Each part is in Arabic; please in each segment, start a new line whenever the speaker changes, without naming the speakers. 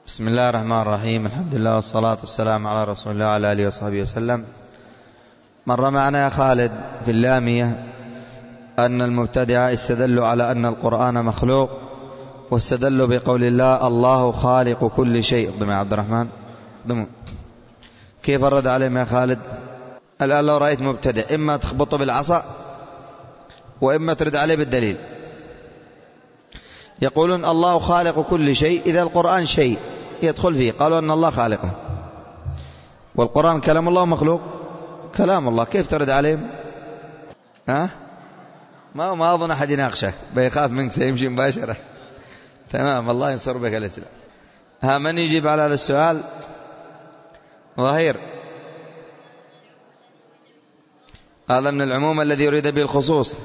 بسم الله الرحمن الرحيم. الحمد لله والصلاة والسلام على رسول الله وعلى آله وصحبه وسلم. مر معنا يا خالد في اللامية أن المبتدعة استدلوا على أن القرآن مخلوق، واستدلوا بقول الله خالق كل شيء. ضم يا عبد الرحمن ضم. كيف رد عليهم يا خالد؟ الآن لو رأيت مبتدع إما تخبطه بالعصا وإما ترد عليه بالدليل. يقولون الله خالق كل شيء، إذا القرآن شيء يدخل فيه، قالوا أن الله خالقه، والقرآن كلام الله مخلوق كلام الله، كيف ترد عليهم؟ ما أظن أحد يناقشك، بيخاف منك سيمشي مباشرة. تمام، الله ينصر بك الإسلام. من يجيب على هذا السؤال؟ ظهير. هذا من العموم الذي يريد به الخصوص.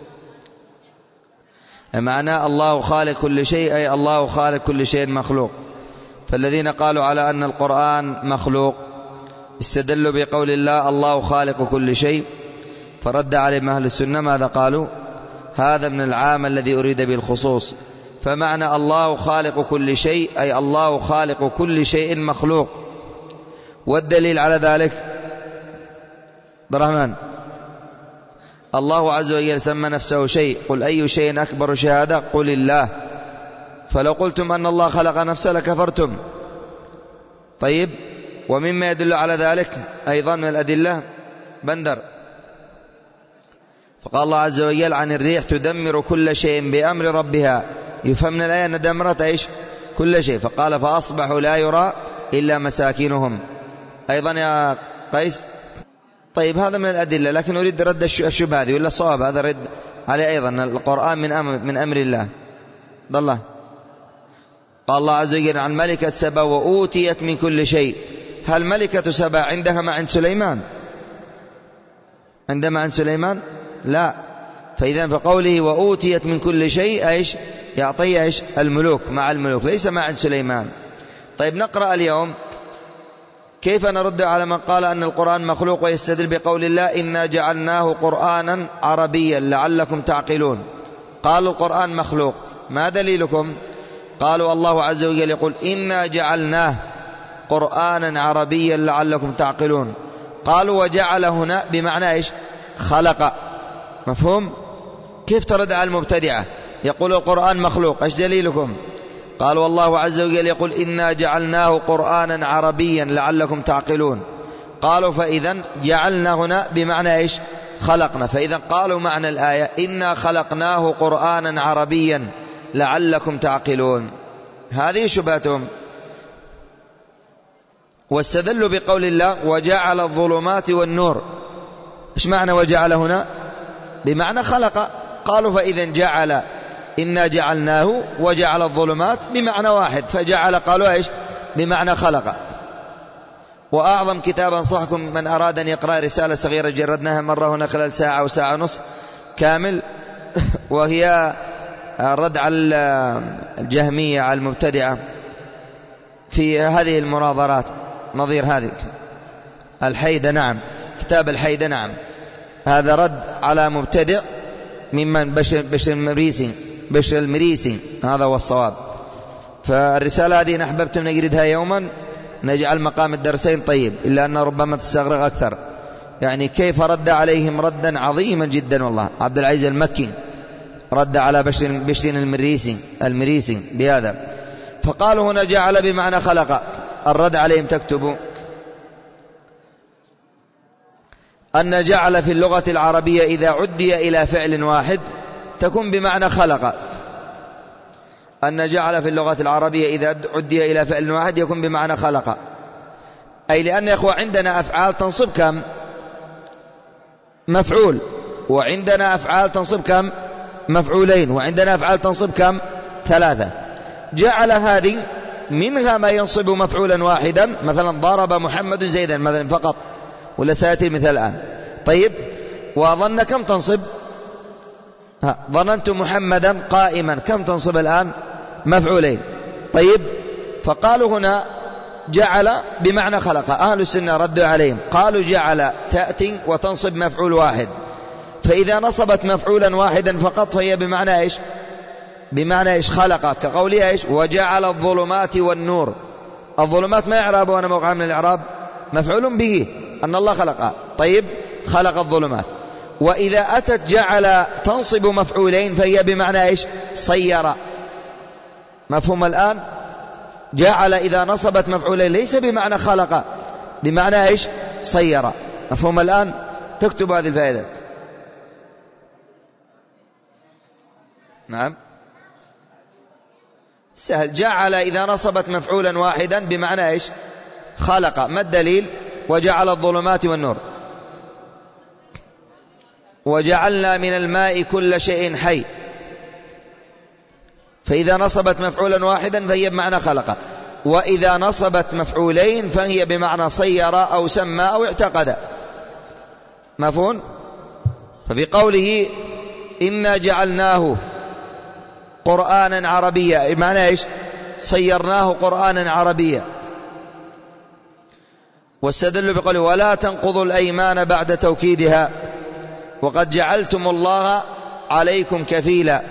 معنى الله خالق كل شيء أي الله خالق كل شيء مخلوق. فالذين قالوا على أن القرآن مخلوق استدلوا بقول الله خالق كل شيء، فرد عليهم أهل السنة ماذا قالوا؟ هذا من العام الذي أريد به الخصوص. فمعنى الله خالق كل شيء أي الله خالق كل شيء مخلوق. والدليل على ذلك عبد الرحمن، الله عز وجل سمى نفسه شيء، قل أي شيء أكبر شهادة؟ قل الله. فلو قلتم أن الله خلق نفسه لكفرتم. طيب، ومما يدل على ذلك أيضا من الأدلة بندر، فقال الله عز وجل عن الريح تدمر كل شيء بأمر ربها. يفهم من الآية أن دمرت إيش؟ كل شيء. فقال فأصبحوا لا يرى إلا مساكنهم. أيضا يا قيس. طيب، هذا من الأدلة، لكن أريد رد الشبهة هذه، ولا صواب هذا رد عليه أيضا. القرآن من أمر الله. الله قال الله عز وجل عن ملكة سبا وأوتيت من كل شيء. هل ملكة سبا عندها ما عند سليمان؟ عندما عند سليمان؟ لا. فإذا فقوله وأوتيت من كل شيء إيش؟ يعطي إيش؟ الملوك، مع الملوك، ليس ما عند سليمان. طيب، نقرأ اليوم كيف نرد على من قال أن القرآن مخلوق ويستدل بقول الله إنا جعلناه قرآنا عربيا لعلكم تعقلون. قالوا القرآن مخلوق، ما دليلكم؟ قالوا الله عز وجل يقول إنا جعلناه قرآنا عربيا لعلكم تعقلون. قالوا وجعل هنا بمعنى إيش؟ خلق. مفهوم؟ كيف ترد على المبتدعة يقول القرآن مخلوق؟ إيش دليلكم؟ قالوا الله عز وجل يقول إنا جعلناه قرآنا عربيا لعلكم تعقلون. قالوا فإذا جعلنا هنا بمعنى إيش؟ خلقنا. فإذا قالوا معنى الآية إنا خلقناه قرآنا عربيا لعلكم تعقلون. هذه شبهتهم. واستدلوا بقول الله وجعل الظلمات والنور. إيش معنى وجعل هنا؟ بمعنى خلق. قالوا فإذا جعل إنا جعلناه وجعل الظلمات بمعنى واحد، فجعل قالوا إيش؟ بمعنى خلق. وأعظم كتاب أنصحكم من أراد أن يقرأ رسالة صغيرة جردناها مرة هنا خلال ساعة أو ساعة ونصف كامل، وهي الرد على الجهمية على المبتدعة في هذه المناظرات، نظير هذه الحيدة. نعم، كتاب الحيدة. نعم، هذا رد على مبتدع ممن بشر المريسي، هذا هو الصواب. فالرسالة هذه نحببت أن نجردها يوما، نجعل مقام الدرسين. طيب، إلا أن ربما تستغرق أكثر. يعني كيف رد عليهم ردا عظيما جدا والله. عبد العزيز المكي رد على بشر المريسي بهذا. فقالوا هنا جعل بمعنى خلق. الرد عليهم تكتبوا أن جعل في اللغة العربية إذا عدي إلى فعل واحد تكون بمعنى خلق. أن جعل في اللغة العربية إذا عدي إلى فعل واحد يكون بمعنى خلق. أي لأن يا أخوة عندنا أفعال تنصب كم؟ مفعول. وعندنا أفعال تنصب كم؟ مفعولين. وعندنا أفعال تنصب كم؟ 3. جعل هذه منها ما ينصب مفعولا واحدا، مثلا ضرب محمد زيدا مثلا فقط، ولا سيأتي المثال الآن. طيب، وظن كم تنصب؟ ظننت محمدا قائما، كم تنصب الآن؟ مفعولين. طيب، فقالوا هنا جعل بمعنى خلق. أهل السنة ردوا عليهم قالوا جعل تأتي وتنصب مفعول واحد، فإذا نصبت مفعولا واحدا فقط فهي بمعنى إيش؟ بمعنى إيش؟ خلق. كقولها إيش؟ وجعل الظلمات والنور. الظلمات ما إعراب وأنا موقع من الإعراب مفعول به أن الله خلقها. طيب خلق الظلمات. وإذا أتت جعل تنصب مفعولين فهي بمعنى إيش؟ صير. مفهوم الآن؟ جعل إذا نصبت مفعولين ليس بمعنى خلق، بمعنى إيش؟ صير. مفهوم الآن؟ تكتب هذه الفائدة. نعم سهل. جعل إذا نصبت مفعولا واحدا بمعنى إيش؟ خلق. ما الدليل؟ وجعل الظلمات والنور. وجعلنا من الماء كل شيء حي. فإذا نصبت مفعولا واحدا فهي بمعنى خلق، وإذا نصبت مفعولين فهي بمعنى صير أو سمى أو اعتقد. مفهوم؟ ففي قوله إنا جعلناه قرآنا عربيا معنى إيش؟ صيرناه قرآنا عربيا. واستدلوا بقوله ولا تنقضوا الأيمان بعد توكيدها وقد جعلتم الله عليكم كفيلا.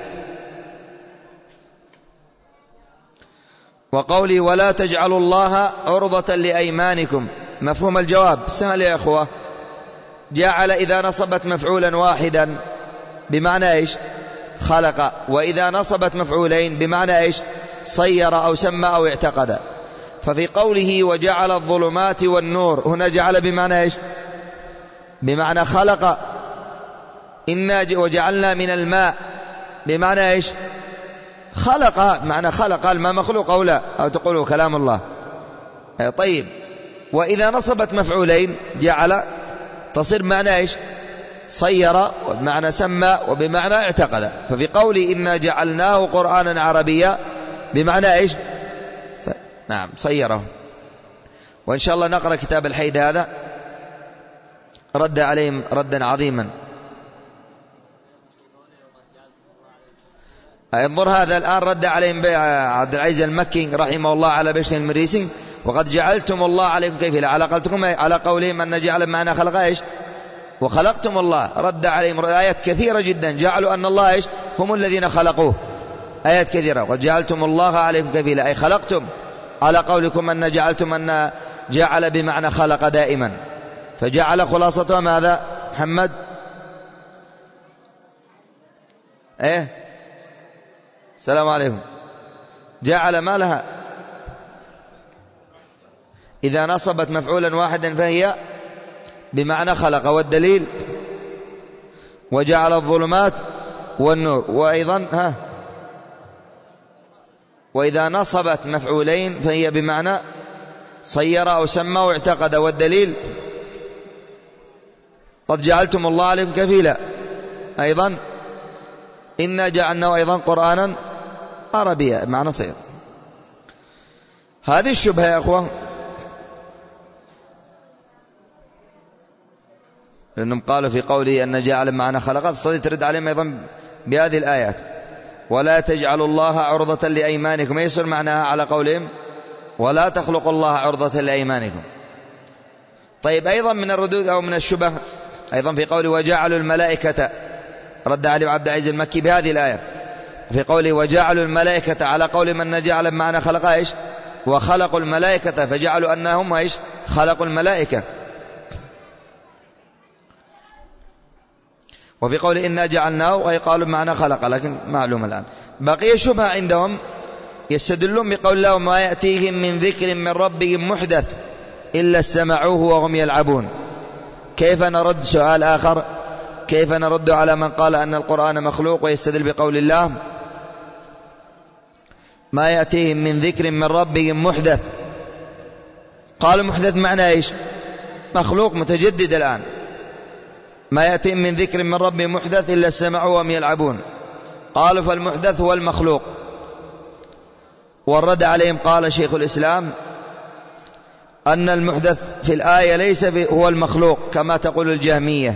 وقولي ولا تجعلوا الله عرضة لأيمانكم. مفهوم الجواب سهل يا أخوة. جعل إذا نصبت مفعولا واحدا بمعنى إيش؟ خلق. وإذا نصبت مفعولين بمعنى إيش؟ صير أو سمى أو اعتقد. ففي قوله وجعل الظلمات والنور هنا جعل بمعنى إيش؟ بمعنى خلق. إنا وجعلنا من الماء بمعنى إيش؟ خلق. معنى خلق الماء مخلوق أو لا؟ أو تقولوا كلام الله. طيب وإذا نصبت مفعولين جعل تصير معنى إيش؟ صير وبمعنى سمى وبمعنى اعتقد. ففي قولي إنا جعلناه قرآنا عربيا بمعنى إيش؟ نعم صيره. وإن شاء الله نقرأ كتاب الحيد هذا رد عليهم ردا عظيما. انظر هذا الآن رد عليهم عبد العزيز المكي رحمه الله على بشر المريسي وقد جعلتم الله عليكم كيف علاقتكم على قولهم أن جعل معنا خلق إيش؟ وخلقتم الله. رد عليهم آيات كثيرة جدا جعلوا أن الله إيش؟ هم الذين خلقوه. آيات كثيرة. وقد جعلتم الله عليكم كفيلا أي خلقتم، على قولكم أن جعلتم أن جعل بمعنى خلق دائما. فجعل خلاصتها ماذا محمد؟ السلام عليكم. جعل ما لها إذا نصبت مفعولا واحدا فهي بمعنى خلق. والدليل وجعل الظلمات والنور. وأيضا وإذا نصبت مفعولين فهي بمعنى صير أو سمى واعتقد. والدليل قد جعلتم الله عليكم كفيلا. أيضا إنا جعلناه أيضا قرآنا عربيا معنى صير. هذه الشبهة يا أخوة لأنهم قالوا في قوله أن جعل معنا خلقات صدي ترد عليهم أيضا بهذه الآيات ولا تجعلوا الله عرضة لأيمانكم. يصير معناها على قولهم ولا تخلقوا الله عرضة لأيمانكم. طيب أيضا من الردود أو من الشبه أيضا في قوله وجعلوا الملائكة رد عليهم عبد العزيز المكي بهذه الآية في قوله وجعلوا الملائكة على قول من جعل معنا خلق إيش؟ وخلقوا الملائكة فجعلوا أنهم إيش؟ خلقوا الملائكة. وفي قول إنا جعلناه أي قالوا معنا خلق، لكن معلوم الآن. بقي شبهة عندهم يستدلون بقول الله ما يأتيهم من ذكر من ربهم محدث إلا استمعوه وهم يلعبون. كيف نرد؟ سؤال آخر، كيف نرد على من قال أن القرآن مخلوق ويستدل بقول الله ما يأتيهم من ذكر من ربهم محدث؟ قالوا محدث معنى إيش؟ مخلوق متجدد الآن. ما يأتيهم من ذكر من ربهم محدث إلا استمعوا وهم يلعبون. قالوا فالمحدث هو المخلوق. والرد عليهم قال شيخ الإسلام أن المحدث في الآية ليس هو المخلوق كما تقول الجهمية،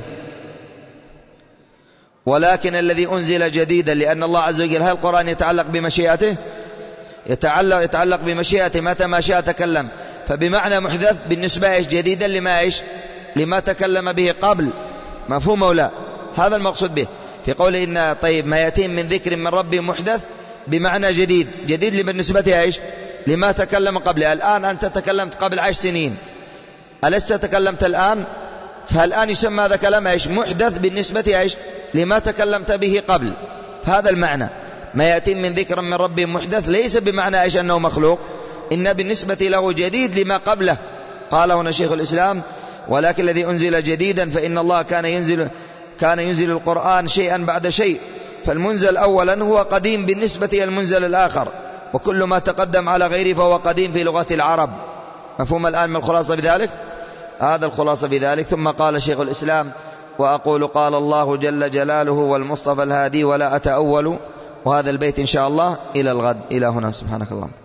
ولكن الذي أنزل جديدا، لأن الله عز وجل هل القرآن يتعلق بمشيئته؟ يتعلق بمشيئته، متى ما شاء تكلم. فبمعنى محدث بالنسبة إيش؟ جديدا لما إيش؟ لما تكلم به قبل. مفهوم أو لا؟ هذا المقصود به في قوله إن طيب ما يأتيهم من ذكر من ربهم محدث بمعنى جديد. جديد بالنسبة إيش؟ لما تكلم قبله. الآن أنت تكلمت قبل 10 سنين، ألست تكلمت الآن؟ فالآن يسمى هذا كلام إيش؟ محدث بالنسبة إيش؟ لما تكلمت به قبل. فهذا المعنى. ما يأتي من ذكر من ربه محدث ليس بمعنى إيش أنه مخلوق، إن بالنسبة له جديد لما قبله. قال هنا شيخ الإسلام: ولكن الذي أنزل جديدا فإن الله كان ينزل القرآن شيئا بعد شيء، فالمنزل أولا هو قديم بالنسبة إلى المنزل الآخر، وكل ما تقدم على غيره فهو قديم في لغة العرب. مفهوم الآن من الخلاصة بذلك؟ هذا الخلاصة بذلك. ثم قال شيخ الإسلام: وأقول قال الله جل جلاله والمصطفى الهادي ولا أتأول. وهذا البيت إن شاء الله إلى الغد. إلى هنا. سبحانك اللهم.